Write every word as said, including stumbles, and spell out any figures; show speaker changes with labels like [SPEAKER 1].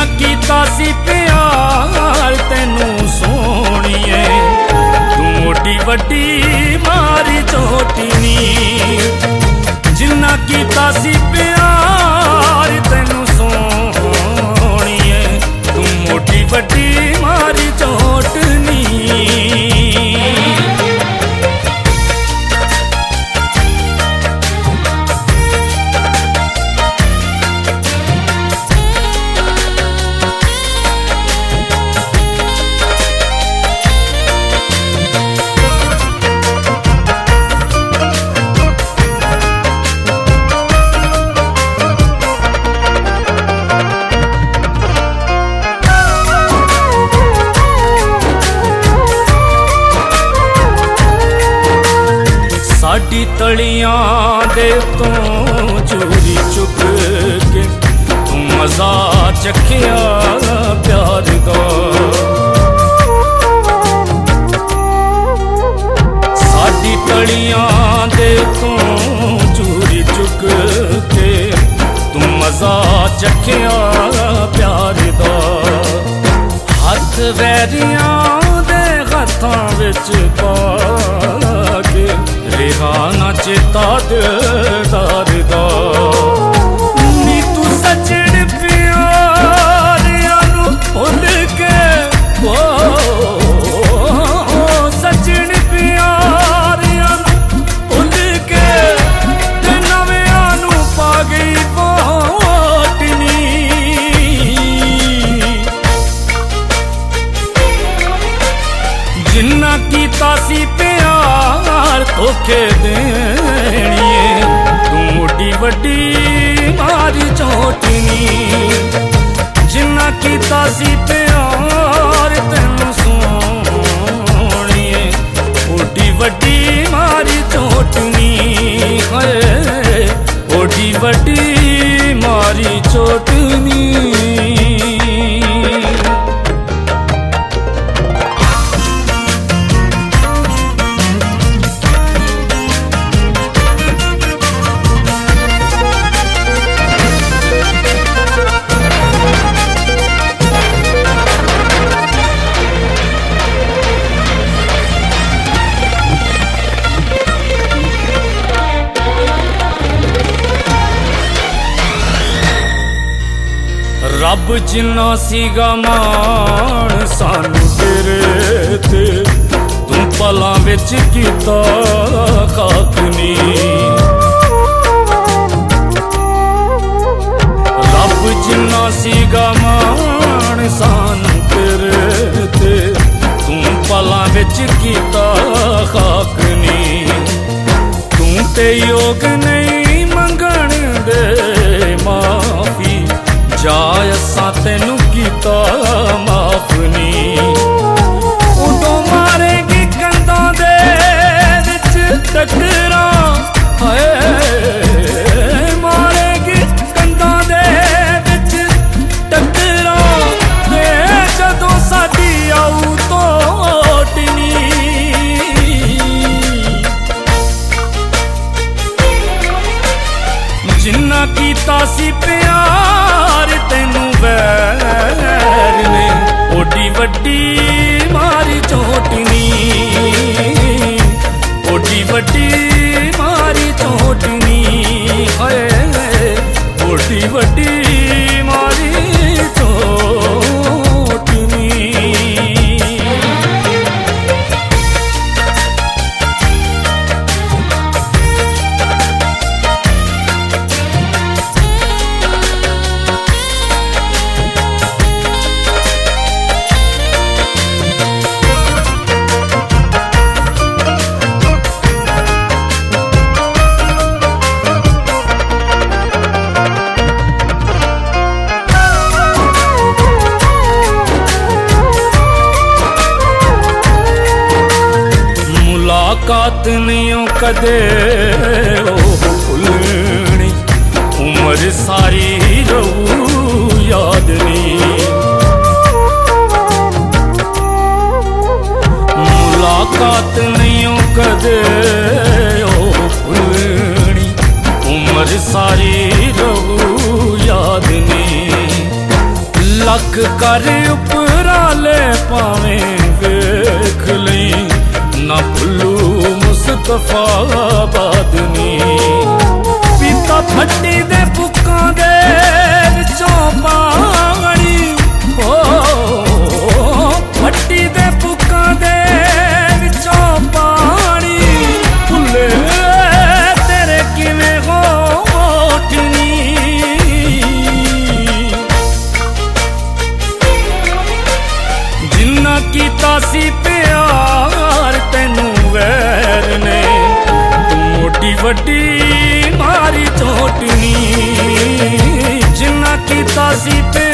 [SPEAKER 1] कीता सी प्यार तैनू सोहणीए, तू मोटी वड्डी मारी चोटी नी। जिन्ना कीता सी प्यार तैनू सोहणीए, तू मोटी वड्डी मारी चोट नी। साडी तलियां दे तो चोरी चुक के तू मजा चखिया प्यार दा। साडी तलियां दे तो चोरी चुक के तू मजा चखिया प्यार दा। हथ वैरियां दे हत्थां विच पा के रिहाना चेता दिलदार दा। नी तू सजण प्यारियां नू भुल के, ओ सजण प्यारियां नू भुल के ते नविआं नू पा गई वोटनी। जिन्ना कीता सी प्यार धोखे देणिए, तू मोटी वड्डी मारी चोटनी। जिन्ना कीता सी प्यार तैनू सोहणीए, मोटी वड्डी मारी चोटनी। है मोटी वड्डी मारी चोटनी। रब जिन्ना सीगा मान सानू तेरे ते, तू पलां विच कीता खाक नी। रब जिन्ना सीगा मान सानू तेरे ते, तू पलां विच कीता खाक नी। तू ते योग नहीं मंगण दे माफी, जाय असां तैनू कीता माफ नी। उदों मारेगी कंधां दे विच टकरां, हाय मारेगी कंधां दे विच टकरां ते जदों साडी आऊ तोटनी। जिन्ना कीता सी प्यार तैनू वैर ने, ओडी वड्डी मारी चोटनी। ओडी वड्डी मारी चोटनी। हाय ओडी वड्डी मारी चोटनी। मुलाकात नहीं कदे भुलनी, उम्र सारी रहू याद नहीं। मुलाकात नहीं कदे भुलनी, उम्र सारी रहू याद नहीं। लख कर उपराले पावें वेख लई ना भुल्लू मुस्तफा बादनी पीता फट्टी दे बुक्कां दे विचों पानी ओ फट्टी दे बुक्कां दे विचों पानी भुल्ले तेरे किवें होठनी जिन्ना कीता सी प्यार तैनू वैर ने तू मोटी वड्डी मारी चोटनी जिन्ना कीता सी